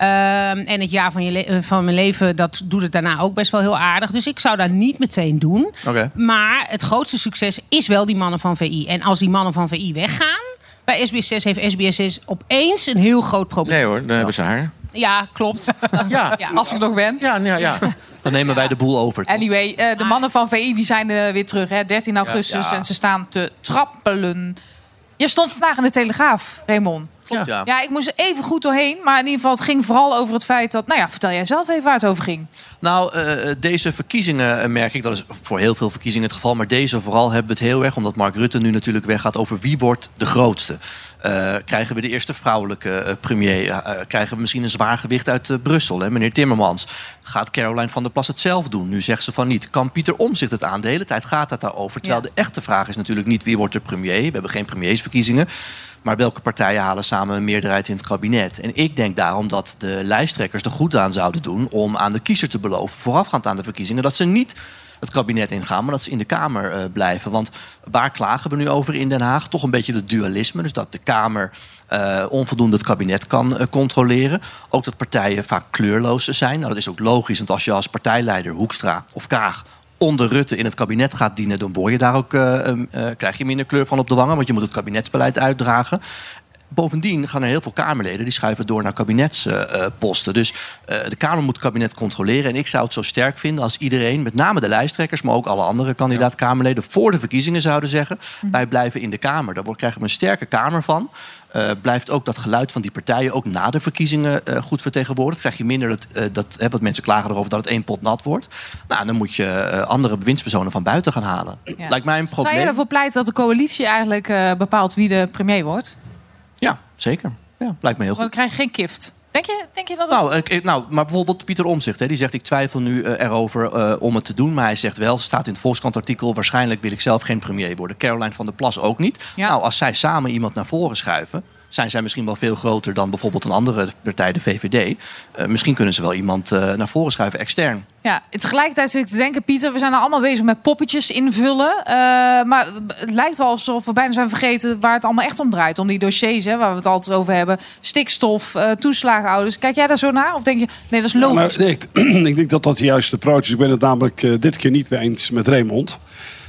En het jaar van mijn leven, dat doet het daarna ook best wel heel aardig. Dus ik zou dat niet meteen doen. Okay. Maar het grootste succes is wel die mannen van VI. En als die mannen van VI weggaan, bij SBS6 heeft SBS6 opeens een heel groot probleem. Nee hoor, dan hebben ze haar. Ja, klopt. Ja. Als ik nog ben. Ja. Dan nemen wij de boel over. Anyway, de mannen van VI die zijn weer terug. Hè, 13 augustus en ze staan te trappelen. Je stond vandaag in de Telegraaf, Raymond. Klopt, ja. Ja, ik moest er even goed doorheen. Maar in ieder geval, het ging vooral over het feit dat... Nou ja, vertel jij zelf even waar het over ging. Nou, deze verkiezingen merk ik, dat is voor heel veel verkiezingen het geval, maar deze vooral hebben we het heel erg, omdat Mark Rutte nu natuurlijk weggaat, over wie wordt de grootste. Krijgen we de eerste vrouwelijke premier? Krijgen we misschien een zwaar gewicht uit Brussel? Hè? Meneer Timmermans. Gaat Caroline van der Plas het zelf doen? Nu zegt ze van niet. Kan Pieter Omtzigt het aan? De hele tijd gaat het daarover. Terwijl de echte vraag is natuurlijk niet wie wordt de premier. We hebben geen premiersverkiezingen. Maar welke partijen halen samen een meerderheid in het kabinet? En ik denk daarom dat de lijsttrekkers er goed aan zouden doen om aan de kiezer te beloven, voorafgaand aan de verkiezingen, dat ze niet het kabinet ingaan, maar dat ze in de Kamer blijven. Want waar klagen we nu over in Den Haag? Toch een beetje het dualisme. Dus dat de Kamer onvoldoende het kabinet kan controleren. Ook dat partijen vaak kleurloos zijn. Nou, dat is ook logisch, want als je als partijleider Hoekstra of Kaag onder Rutte in het kabinet gaat dienen, dan word je daar ook, krijg je minder kleur van op de wangen, want je moet het kabinetsbeleid uitdragen. Bovendien gaan er heel veel Kamerleden die schuiven door naar kabinetsposten. Dus de Kamer moet het kabinet controleren. En ik zou het zo sterk vinden als iedereen, met name de lijsttrekkers, maar ook alle andere kandidaat-Kamerleden, voor de verkiezingen zouden zeggen: wij blijven in de Kamer. Daar krijgen we een sterke Kamer van. Blijft ook dat geluid van die partijen ook na de verkiezingen goed vertegenwoordigd. Krijg je minder wat mensen klagen erover dat het 1 pot nat wordt. Nou, dan moet je andere bewindspersonen van buiten gaan halen. Ja. Lijkt mij een probleem. Zou jij ervoor pleiten dat de coalitie eigenlijk bepaalt wie de premier wordt? Ja, zeker. Ja, lijkt me heel goed. Dan krijg je geen kift. Denk je dat het... Maar bijvoorbeeld Pieter Omtzigt, die zegt: ik twijfel nu erover om het te doen. Maar hij zegt wel, staat in het Volkskrant-artikel, waarschijnlijk wil ik zelf geen premier worden. Caroline van der Plas ook niet. Ja. Nou, als zij samen iemand naar voren schuiven, zijn zij misschien wel veel groter dan bijvoorbeeld een andere partij, de VVD. Misschien kunnen ze wel iemand naar voren schuiven, extern. Ja, tegelijkertijd zit ik te denken, Pieter, we zijn er allemaal bezig met poppetjes invullen. Maar het lijkt wel alsof we bijna zijn vergeten waar het allemaal echt om draait. Om die dossiers, hè, waar we het altijd over hebben. Stikstof, toeslagenouders. Kijk jij daar zo naar? Of denk je, nee, dat is logisch? Nou, ik denk dat dat de juiste approach is. Ik ben het namelijk dit keer niet weer eens met Raymond.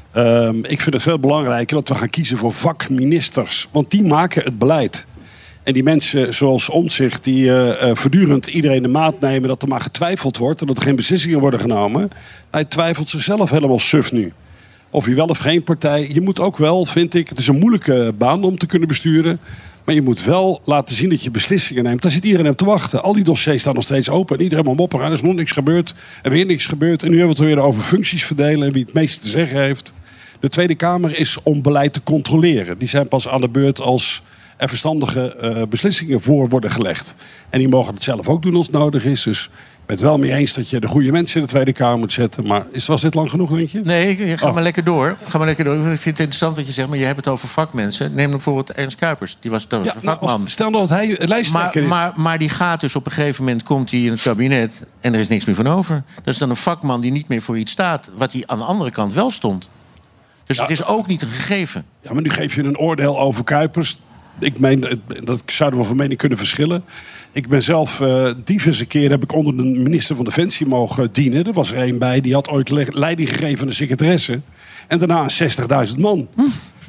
Ik vind het veel belangrijker dat we gaan kiezen voor vakministers. Want die maken het beleid. En die mensen zoals Omtzigt, die voortdurend iedereen de maat nemen dat er maar getwijfeld wordt en dat er geen beslissingen worden genomen. Hij twijfelt zichzelf helemaal suf nu. Of je wel of geen partij. Je moet ook wel, vind ik, het is een moeilijke baan om te kunnen besturen. Maar je moet wel laten zien dat je beslissingen neemt. Daar zit iedereen op te wachten. Al die dossiers staan nog steeds open. En iedereen moet mopperen. Er is nog niks gebeurd. Er weer niks gebeurd. En nu hebben we het weer over functies verdelen en wie het meeste te zeggen heeft. De Tweede Kamer is om beleid te controleren. Die zijn pas aan de beurt als er verstandige beslissingen voor worden gelegd. En die mogen het zelf ook doen als het nodig is. Dus ik ben het wel mee eens dat je de goede mensen in de Tweede Kamer moet zetten. Maar was dit lang genoeg, denk je? Nee, ga maar lekker door. Ik vind het interessant wat je zegt, maar je hebt het over vakmensen. Neem bijvoorbeeld Ernst Kuipers. Die was een vakman. Stel nou dat hij lijsttrekker is. Maar die gaat dus op een gegeven moment, komt hij in het kabinet en er is niks meer van over. Dat is dan een vakman die niet meer voor iets staat. Wat hij aan de andere kant wel stond. Dus het is ook niet een gegeven. Ja, maar nu geef je een oordeel over Kuipers. Ik meen, dat zouden we van mening kunnen verschillen. Ik ben zelf diverse keer heb ik onder de minister van Defensie mogen dienen. Er was er een bij, die had ooit leiding gegeven aan de secretaresse. En daarna 60.000 man.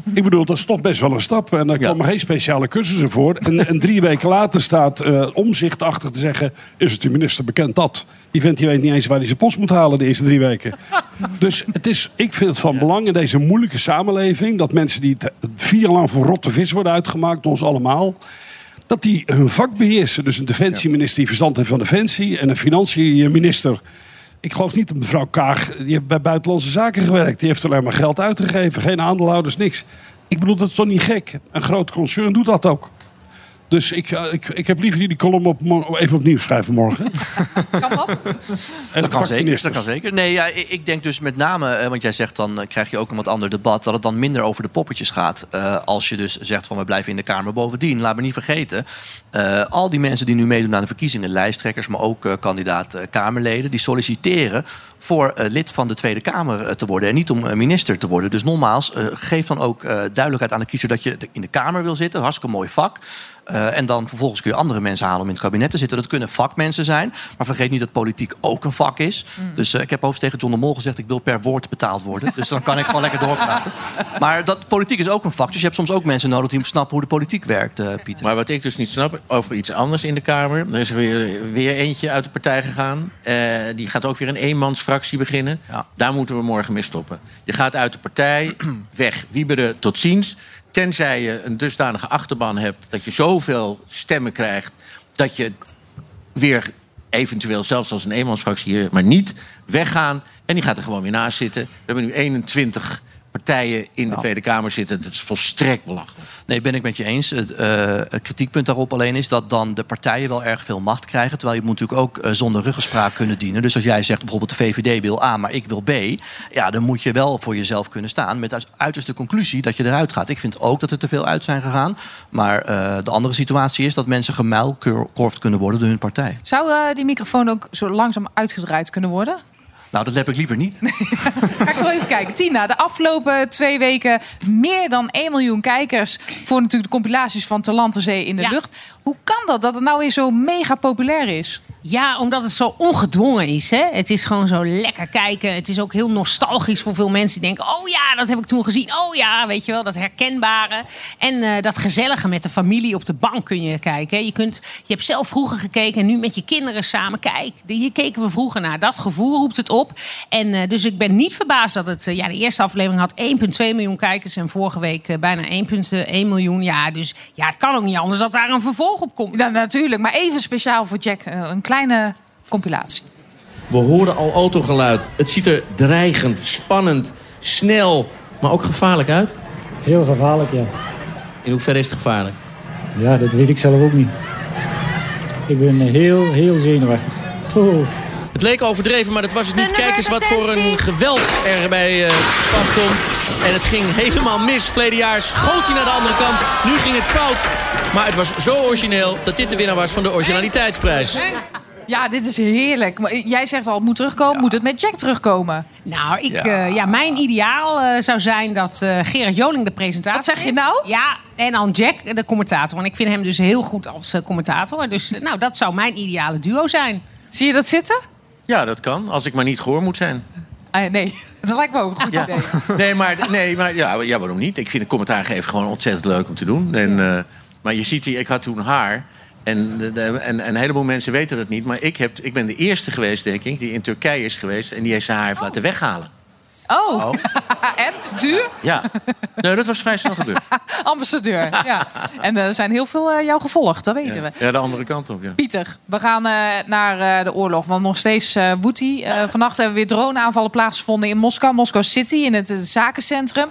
Ik bedoel, dat is toch best wel een stap. En daar komen geen speciale cursussen voor. En 3 weken later staat Omtzigt achter te zeggen... is het de minister bekend dat? Die vent die weet niet eens waar hij zijn post moet halen de eerste 3 weken. Dus ik vind het van belang in deze moeilijke samenleving... dat mensen die 4 jaar lang voor rotte vis worden uitgemaakt, door ons allemaal... dat die hun vak beheersen. Dus een defensieminister die verstand heeft van defensie... en een financiënminister... Ik geloof niet dat mevrouw Kaag, die heeft bij Buitenlandse Zaken gewerkt. Die heeft alleen maar geld uitgegeven, geen aandeelhouders, niks. Ik bedoel, dat is toch niet gek? Een groot concern doet dat ook. Dus ik heb liever die column even opnieuw schrijven morgen. Kan dat? Dat kan zeker. Nee, ja, ik denk dus met name, want jij zegt dan krijg je ook een wat ander debat... dat het dan minder over de poppetjes gaat. Als je dus zegt van we blijven in de Kamer. Bovendien, laat me niet vergeten... al die mensen die nu meedoen aan de verkiezingen... lijsttrekkers, maar ook kandidaat Kamerleden... die solliciteren voor lid van de Tweede Kamer te worden... en niet om minister te worden. Dus nogmaals, geef dan ook duidelijkheid aan de kiezer... dat je in de Kamer wil zitten. Hartstikke mooi vak. En dan vervolgens kun je andere mensen halen om in het kabinet te zitten. Dat kunnen vakmensen zijn. Maar vergeet niet dat politiek ook een vak is. Dus ik heb overigens tegen John de Mol gezegd... ik wil per woord betaald worden. Dus dan kan ik gewoon lekker doorpraten. Maar politiek is ook een vak. Dus je hebt soms ook mensen nodig die snappen hoe de politiek werkt, Pieter. Maar wat ik dus niet snap, over iets anders in de Kamer. Er is weer eentje uit de partij gegaan. Die gaat ook weer een eenmansfractie beginnen. Ja. Daar moeten we morgen mee stoppen. Je gaat uit de partij, weg. Wieberen, tot ziens. Tenzij je een dusdanige achterban hebt... dat je zoveel stemmen krijgt... dat je weer eventueel zelfs als een eenmansfractie hier... maar niet weggaan. En die gaat er gewoon weer naast zitten. We hebben nu 21 partijen in de Tweede Kamer zitten. Dat is volstrekt belachelijk. Nee, ben ik met je eens. Het kritiekpunt daarop alleen is dat dan de partijen wel erg veel macht krijgen. Terwijl je moet natuurlijk ook zonder ruggespraak kunnen dienen. Dus als jij zegt bijvoorbeeld de VVD wil A, maar ik wil B. Ja, dan moet je wel voor jezelf kunnen staan. Met als uiterste conclusie dat je eruit gaat. Ik vind ook dat er te veel uit zijn gegaan. Maar de andere situatie is dat mensen gemuilkorfd kunnen worden door hun partij. Zou die microfoon ook zo langzaam uitgedraaid kunnen worden? Nou, dat heb ik liever niet. Ga ik toch even kijken. Tina, de afgelopen 2 weken meer dan 1 miljoen kijkers... voor natuurlijk de compilaties van Ter Land, Ter Zee, in de lucht. Hoe kan dat het nou weer zo mega populair is? Ja, omdat het zo ongedwongen is. Hè? Het is gewoon zo lekker kijken. Het is ook heel nostalgisch voor veel mensen die denken... oh ja, dat heb ik toen gezien. Oh ja, weet je wel, dat herkenbare. En dat gezellige met de familie op de bank kun je kijken. Je hebt zelf vroeger gekeken en nu met je kinderen samen. Kijk, hier keken we vroeger naar. Dat gevoel roept het op. En dus ik ben niet verbaasd dat het... de eerste aflevering had 1,2 miljoen kijkers... en vorige week bijna 1,1 miljoen. Ja, dus ja, het kan ook niet anders dat daar een vervolg op komt. Ja, natuurlijk. Maar even speciaal voor Jack. Een kleine compilatie. We horen al autogeluid. Het ziet er dreigend, spannend, snel, maar ook gevaarlijk uit. Heel gevaarlijk, ja. In hoeverre is het gevaarlijk? Ja, dat weet ik zelf ook niet. Ik ben heel zenuwachtig. Oh. Het leek overdreven, maar dat was het niet. Kijk eens wat voor een geweld erbij pas komt. En het ging helemaal mis. Verleden jaar schoot hij naar de andere kant. Nu ging het fout. Maar het was zo origineel dat dit de winnaar was van de originaliteitsprijs. Ja, dit is heerlijk. Maar jij zegt al, het moet terugkomen. Ja. Moet het met Jack terugkomen? Nou, mijn ideaal zou zijn dat Gerard Joling de presentator... Wat zeg je nou? Ja, en dan Jack de commentator. Want ik vind hem dus heel goed als commentator. Dus dat zou mijn ideale duo zijn. Zie je dat zitten? Ja, dat kan. Als ik maar niet gehoor moet zijn. Nee, dat lijkt me ook een goed idee. Nee, maar ja, waarom niet? Ik vind het commentaar geven gewoon ontzettend leuk om te doen. En, maar je ziet hier, ik had toen haar... En een heleboel mensen weten dat niet. Maar ik ben de eerste geweest, denk ik, die in Turkije is geweest... en die heeft zijn haar heeft laten weghalen. Oh. En? Duur? Ja. Nee, dat was vrij snel gebeurd. Ambassadeur, ja. En er zijn heel veel jou gevolgd, dat weten we. Ja, de andere kant op, ja. Pieter, we gaan naar de oorlog. Want nog steeds woedt die. Vannacht hebben we weer droneaanvallen plaatsgevonden in Moskou. Moskou City, in het zakencentrum.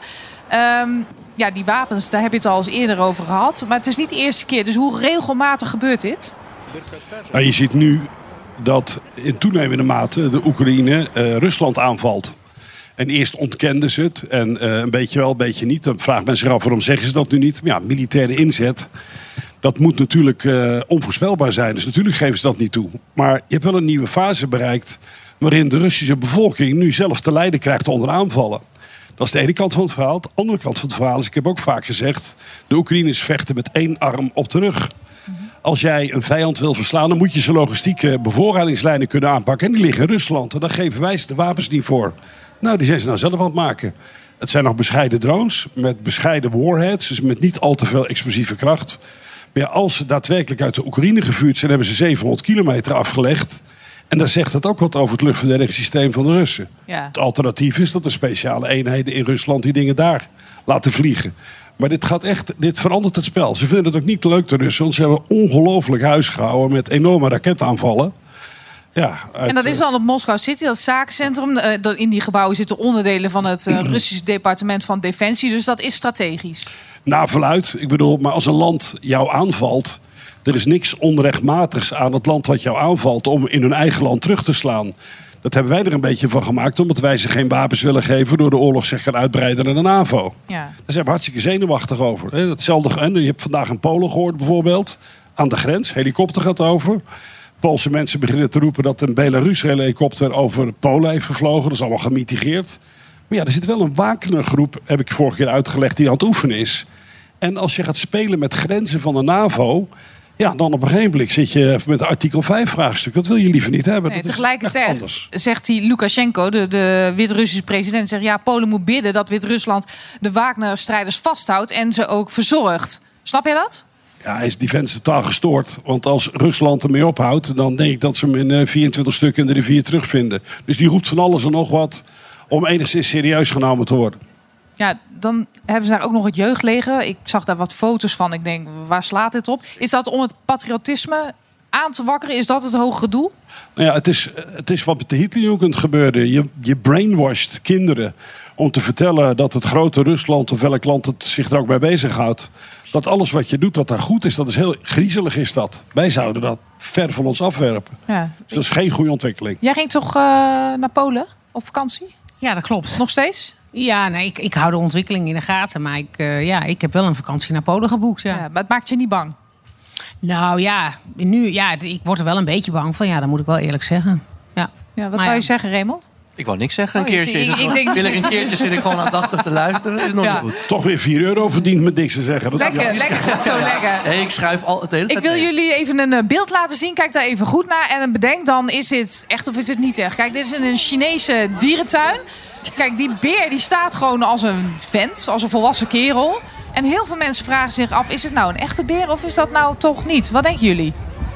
Ja, die wapens, daar heb je het al eens eerder over gehad. Maar het is niet de eerste keer. Dus hoe regelmatig gebeurt dit? Nou, je ziet nu dat in toenemende mate de Oekraïne Rusland aanvalt. En eerst ontkenden ze het. En een beetje wel, een beetje niet. Dan vraagt men zich af, waarom zeggen ze dat nu niet? Maar ja, militaire inzet, dat moet natuurlijk onvoorspelbaar zijn. Dus natuurlijk geven ze dat niet toe. Maar je hebt wel een nieuwe fase bereikt... waarin de Russische bevolking nu zelf te lijden krijgt onder aanvallen. Dat is de ene kant van het verhaal. De andere kant van het verhaal is, ik heb ook vaak gezegd... de Oekraïners vechten met 1 arm op de rug. Als jij een vijand wil verslaan, dan moet je zijn logistieke bevoorradingslijnen kunnen aanpakken. En die liggen in Rusland. En dan geven wij ze de wapens niet voor. Nou, die zijn ze nou zelf aan het maken. Het zijn nog bescheiden drones met bescheiden warheads. Dus met niet al te veel explosieve kracht. Maar ja, als ze daadwerkelijk uit de Oekraïne gevuurd zijn, hebben ze 700 kilometer afgelegd. En dan zegt het ook wat over het luchtverdedigingssysteem van de Russen. Ja. Het alternatief is dat er speciale eenheden in Rusland die dingen daar laten vliegen. Maar dit verandert het spel. Ze vinden het ook niet leuk, de Russen. Want ze hebben ongelooflijk huis gehouden met enorme raketaanvallen. Ja, En dat is dan op Moskou City, dat zakencentrum. In die gebouwen zitten onderdelen van het Russische departement van Defensie. Dus dat is strategisch. Nou, vanuit. Ik bedoel, maar als een land jou aanvalt, er is niks onrechtmatigs aan het land wat jou aanvalt om in hun eigen land terug te slaan. Dat hebben wij er een beetje van gemaakt, omdat wij ze geen wapens willen geven door de oorlog zich gaan uitbreiden naar de NAVO. Ja. Daar zijn we hartstikke zenuwachtig over. Hetzelfde, en je hebt vandaag in Polen gehoord bijvoorbeeld, aan de grens, helikopter gaat over. Poolse mensen beginnen te roepen dat een Belarus-helikopter over Polen heeft gevlogen. Dat is allemaal gemitigeerd. Maar ja, er zit wel een wakende groep, heb ik vorige keer uitgelegd, die aan het oefenen is. En als je gaat spelen met grenzen van de NAVO, ja, dan op een gegeven moment zit je met artikel 5 vraagstuk. Dat wil je liever niet hebben. Nee, dat tegelijkertijd zegt die Lukashenko, de Wit-Russische president, zegt ja, Polen moet bidden dat Wit-Rusland de Wagner-strijders vasthoudt en ze ook verzorgt. Snap je dat? Ja, hij is die vent totaal gestoord. Want als Rusland ermee ophoudt, dan denk ik dat ze hem in 24 stukken in de rivier terugvinden. Dus die roept van alles en nog wat om enigszins serieus genomen te worden. Ja, dan hebben ze daar ook nog het jeugdleger. Ik zag daar wat foto's van. Ik denk, waar slaat dit op? Is dat om het patriotisme aan te wakkeren? Is dat het hoge doel? Nou ja, het is wat met de Hitlerjugend gebeurde. Je brainwashed kinderen om te vertellen dat het grote Rusland, of welk land het zich er ook mee bezighoudt, dat alles wat je doet, wat daar goed is, dat is heel griezelig is dat. Wij zouden dat ver van ons afwerpen. Ja. Dus dat is geen goede ontwikkeling. Jij ging toch naar Polen op vakantie? Ja, dat klopt. Nog steeds? Ja, nee, ik hou de ontwikkeling in de gaten. Maar ik heb wel een vakantie naar Polen geboekt. Ja. Ja, maar het maakt je niet bang? Nou ja, ik word er wel een beetje bang van. Ja, dat moet ik wel eerlijk zeggen. Ja, wat wou je zeggen, Raymond? Ik wou niks zeggen, een Oh, keertje. een keertje zit ik gewoon aandachtig te luisteren. Is nog niet goed. Toch weer €4 verdiend met niks te zeggen. Lekker, gaat zo lekker. Hey, ik schuif al het hele tijd Ik wil mee. jullie even een beeld laten zien. Kijk daar even goed naar. En bedenk dan, is dit echt of is het niet echt? Kijk, dit is in een Chinese dierentuin. Kijk, die beer die staat gewoon als een vent, als een volwassen kerel. En heel veel mensen vragen zich af, is het nou een echte beer of is dat nou toch niet? Wat denken jullie?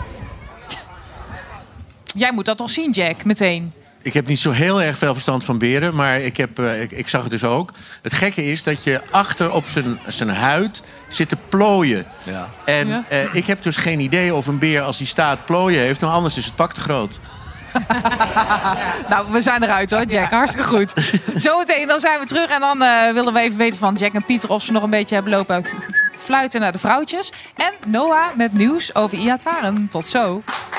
Jij moet dat toch zien, Jack, meteen. Ik heb niet zo heel erg veel verstand van beren, maar ik zag het dus ook. Het gekke is dat je achter op zijn huid zit te plooien. Ja. En ik heb dus geen idee of een beer als die staat plooien heeft, maar anders is het pak te groot. Nou, we zijn eruit hoor, Jack. Hartstikke goed. Zometeen dan zijn we terug en dan willen we even weten van Jack en Pieter of ze nog een beetje hebben lopen fluiten naar de vrouwtjes. En Noah met nieuws over Iataren. Tot zo.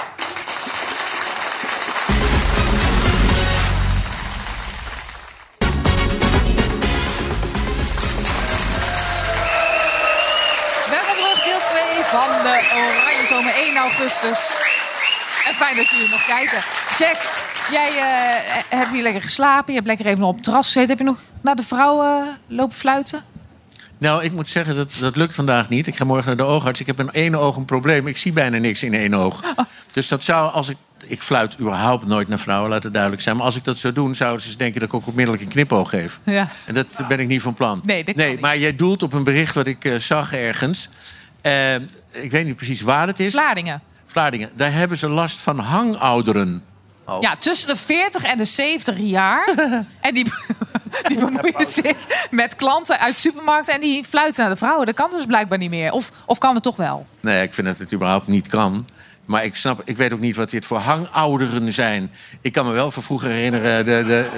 Welkom terug, deel 2 van de Oranje Zomer 1 augustus. En fijn dat jullie nog kijken. Jack, jij hebt hier lekker geslapen. Je hebt lekker even nog op het terras gezeten. Heb je nog naar de vrouwen lopen fluiten? Nou, ik moet zeggen, dat lukt vandaag niet. Ik ga morgen naar de oogarts. Ik heb in één oog een probleem. Ik zie bijna niks in één oog. Oh. Dus dat zou, als ik fluit überhaupt nooit naar vrouwen, laat het duidelijk zijn. Maar als ik dat zou doen, zouden ze denken dat ik ook onmiddellijk een knipoog geef. Ja. En dat ben ik niet van plan. Nee, dat kan niet. Maar jij doelt op een bericht wat ik zag ergens. Ik weet niet precies waar het is. Vlaardingen. Daar hebben ze last van hangouderen. Oh. Ja, tussen de 40 en de 70 jaar. En die bemoeien zich met klanten uit supermarkten. En die fluiten naar de vrouwen. Dat kan dus blijkbaar niet meer. Of kan het toch wel? Nee, ik vind dat het überhaupt niet kan. Maar ik weet ook niet wat dit voor hangouderen zijn. Ik kan me wel van vroeger herinneren.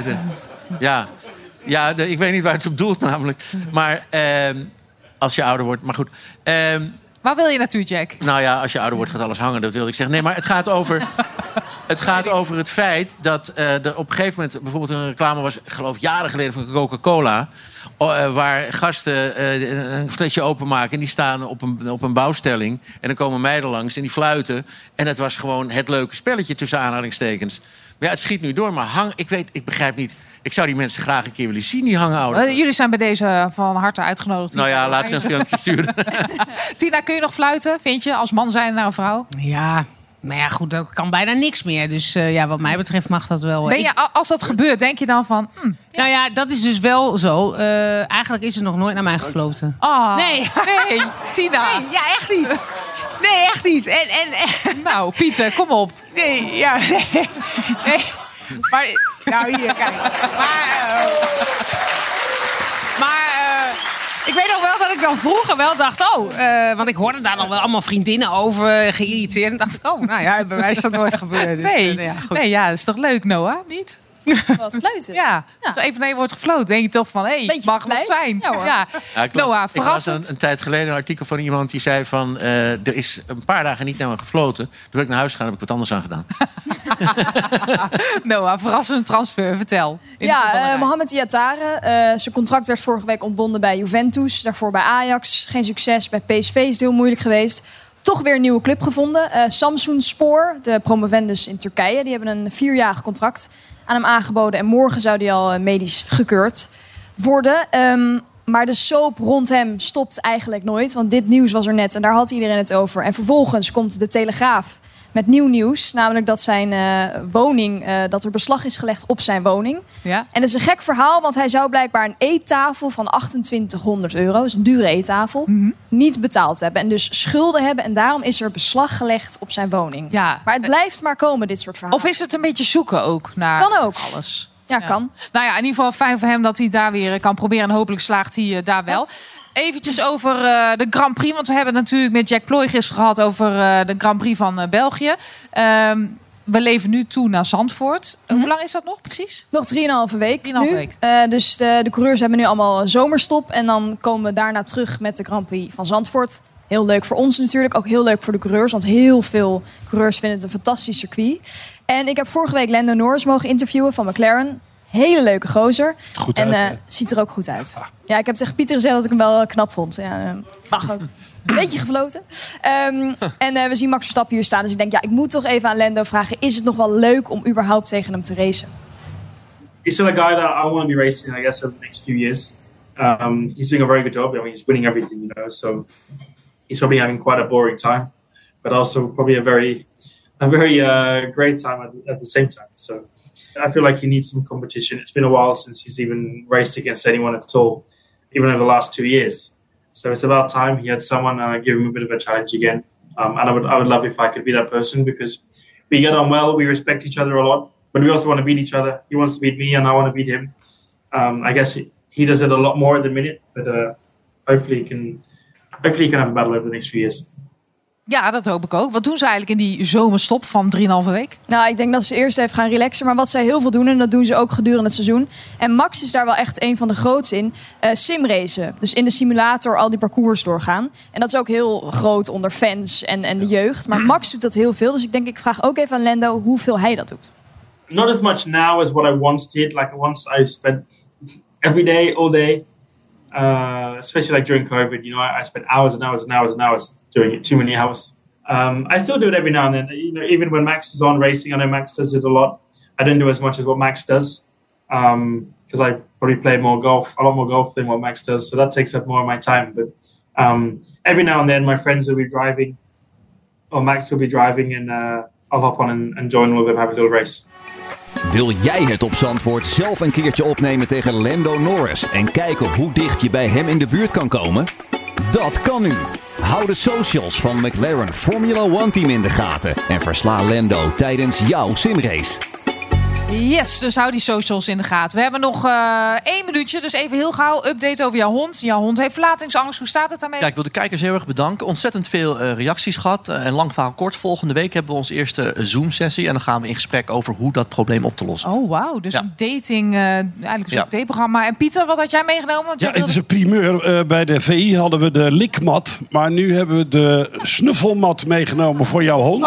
Ik weet niet waar het op doelt namelijk. Maar als je ouder wordt. Maar goed. Waar wil je naartoe, Jack? Nou ja, als je ouder wordt gaat alles hangen, dat wilde ik zeggen. Nee, maar het gaat over het feit dat er op een gegeven moment bijvoorbeeld een reclame was, ik geloof jaren geleden van Coca-Cola, waar gasten een flesje openmaken en die staan op een bouwstelling en dan komen meiden langs en die fluiten en het was gewoon het leuke spelletje tussen aanhalingstekens. Maar ja, het schiet nu door, maar ik begrijp niet. Ik zou die mensen graag een keer willen zien, die hangouderen. Jullie zijn bij deze van harte uitgenodigd. Nou ja, laat ze een filmpje sturen. Tina, kun je nog fluiten, vind je, als man zijn naar een vrouw? Ja, Maar ja, goed, dat kan bijna niks meer. Dus wat mij betreft mag dat wel. Als dat gebeurt, denk je dan van... Nou ja, dat is dus wel zo. Eigenlijk is er nog nooit naar mij gefloten. Oh, nee, Tina. Nee, ja, echt niet. Nee, echt niet. Nou, Pieter, kom op. Nee. Maar, nou hier, kijk. Ik weet nog wel dat ik dan vroeger wel dacht... want ik hoorde daar dan wel allemaal vriendinnen over geïrriteerd. En dacht ik, nou ja, bij mij is dat nooit gebeurd. Dus, dat is toch leuk, Noah? Niet? Wat fluiten. Ja, als even naar je wordt gefloten, denk je toch van... mag het zijn? Noah, verrassend. Ik las een tijd geleden een artikel van iemand die zei van... er is een paar dagen niet naar me gefloten. Toen ben ik naar huis gegaan, heb ik wat anders aan gedaan. Noah, verrassende transfer, vertel. Mohamed Iatare. Zijn contract werd vorige week ontbonden bij Juventus. Daarvoor bij Ajax. Geen succes. Bij PSV is het heel moeilijk geweest. Toch weer een nieuwe club gevonden. Samsunspor, de promovendus in Turkije. Die hebben een 4-jarig contract aan hem aangeboden. En morgen zou die al medisch gekeurd worden. Maar de soap rond hem stopt eigenlijk nooit. Want dit nieuws was er net en daar had iedereen het over. En vervolgens komt de Telegraaf met nieuw nieuws. Namelijk dat zijn woning, dat er beslag is gelegd op zijn woning. Ja. En dat is een gek verhaal, want hij zou blijkbaar een eettafel van €2800, dat is een dure eettafel, niet betaald hebben. En dus schulden hebben. En daarom is er beslag gelegd op zijn woning. Ja. Maar het blijft maar komen, dit soort verhalen. Of is het een beetje zoeken ook naar kan ook. alles? Ja, kan. Nou ja, in ieder geval fijn voor hem dat hij daar weer kan proberen. En hopelijk slaagt hij daar wel. Eventjes over de Grand Prix. Want we hebben het natuurlijk met Jack Ploy gisteren gehad over de Grand Prix van België. We leven nu toe naar Zandvoort. Hoe lang is dat nog precies? Nog 3,5 week. 3,5 nu. week. Dus de coureurs hebben nu allemaal zomerstop. En dan komen we daarna terug met de Grand Prix van Zandvoort. Heel leuk voor ons natuurlijk. Ook heel leuk voor de coureurs. Want heel veel coureurs vinden het een fantastisch circuit. En ik heb vorige week Lando Norris mogen interviewen van McLaren. Hele leuke gozer. Goed en uit, ziet er ook goed uit. Ja, ik heb tegen Pieter gezegd dat ik hem wel knap vond. Ja, mag ook. Een beetje gefloten. En we zien Max Verstappen hier staan. Dus ik denk, ik moet toch even aan Lando vragen. Is het nog wel leuk om überhaupt tegen hem te racen? He's still a guy that I want to be racing, I guess, over the next few years. He's doing a very good job. I mean, he's winning everything, So he's probably having quite a boring time. But also probably a very great time at the same time. So I feel like he needs some competition. It's been a while since he's even raced against anyone at all, even over the last 2 years. So it's about time he had someone give him a bit of a challenge again. And I would love if I could be that person, because we get on well, we respect each other a lot, but we also want to beat each other. He wants to beat me and I want to beat him. I guess he does it a lot more at the minute, but hopefully he can have a battle over the next few years. Ja, dat hoop ik ook. Wat doen ze eigenlijk in die zomerstop van 3,5 week? Nou, ik denk dat ze eerst even gaan relaxen. Maar wat zij heel veel doen, en dat doen ze ook gedurende het seizoen. En Max is daar wel echt een van de grootste in. Simracen. Dus in de simulator al die parcours doorgaan. En dat is ook heel groot onder fans en de jeugd. Maar Max doet dat heel veel. Dus ik vraag ook even aan Lando hoeveel hij dat doet. Not as much now as what I once did. Like once I spent every day, all day. Especially like during COVID, I spent hours and hours and hours and hours doing it, too many hours. I still do it every now and then. Even when Max is on racing, I know Max does it a lot. I don't do as much as what Max does, because I probably play a lot more golf than what Max does. So that takes up more of my time. But every now and then, my friends will be driving, or Max will be driving, and I'll hop on and join with them, have a little race. Wil jij het op Zandvoort zelf een keertje opnemen tegen Lando Norris en kijken hoe dicht je bij hem in de buurt kan komen? Dat kan nu. Hou de socials van McLaren Formula One Team in de gaten en versla Lando tijdens jouw simrace. Yes, dus hou die socials in de gaten. We hebben nog 1 minuutje, dus even heel gauw update over jouw hond. Jouw hond heeft verlatingsangst. Hoe staat het daarmee? Ja, ik wil de kijkers heel erg bedanken. Ontzettend veel reacties gehad. En lang verhaal kort. Volgende week hebben we onze eerste Zoom-sessie. En dan gaan we in gesprek over hoe dat probleem op te lossen. Oh, wauw. Dus een dating, eigenlijk een soort dateprogramma. En Pieter, wat had jij meegenomen? Want ja, het is een primeur. Bij de VI hadden we de likmat. Maar nu hebben we de snuffelmat meegenomen voor jouw hond.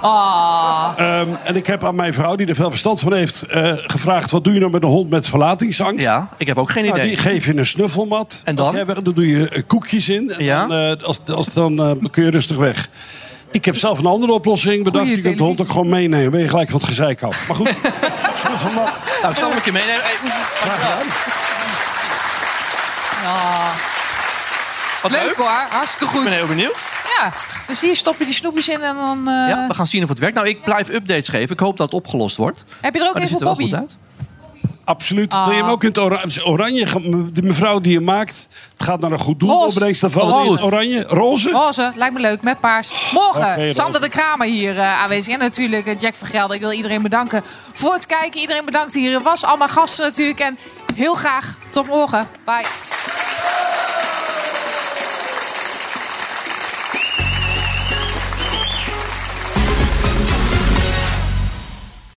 En ik heb aan mijn vrouw, die er veel verstand van heeft, gevraagd: wat doe je nou met een hond met verlatingsangst? Ja, ik heb ook geen idee. Die geef je een snuffelmat. En dan? Dan doe je koekjes in. En dan kun je rustig weg. Ik heb zelf een andere oplossing bedacht. Je kunt de hond ook gewoon meenemen. Ben je gelijk wat gezeik had. Maar goed, snuffelmat. Nou, ik zal hem een keer meenemen. Graag gedaan. Wat leuk hoor, hartstikke goed. Ik ben heel benieuwd. Ja, dus hier stop je die snoepjes in en dan... Ja, we gaan zien of het werkt. Nou, ik blijf updates geven. Ik hoop dat het opgelost wordt. Heb je er ook Maar even ziet er wel Bobby? goed uit. Absoluut. Wil je hem ook in het oranje? De mevrouw die je maakt, het gaat naar een goed doel. Roze. Opbrengst daarvan. Wat is het? Oranje? Roze? Roze, lijkt me leuk, met paars. Morgen, Oké, Sander roze. de Kramer hier aanwezig. En natuurlijk Jack van Gelder. Ik wil iedereen bedanken voor het kijken. Iedereen bedankt hier. Er was allemaal gasten natuurlijk. En heel graag tot morgen. Bye.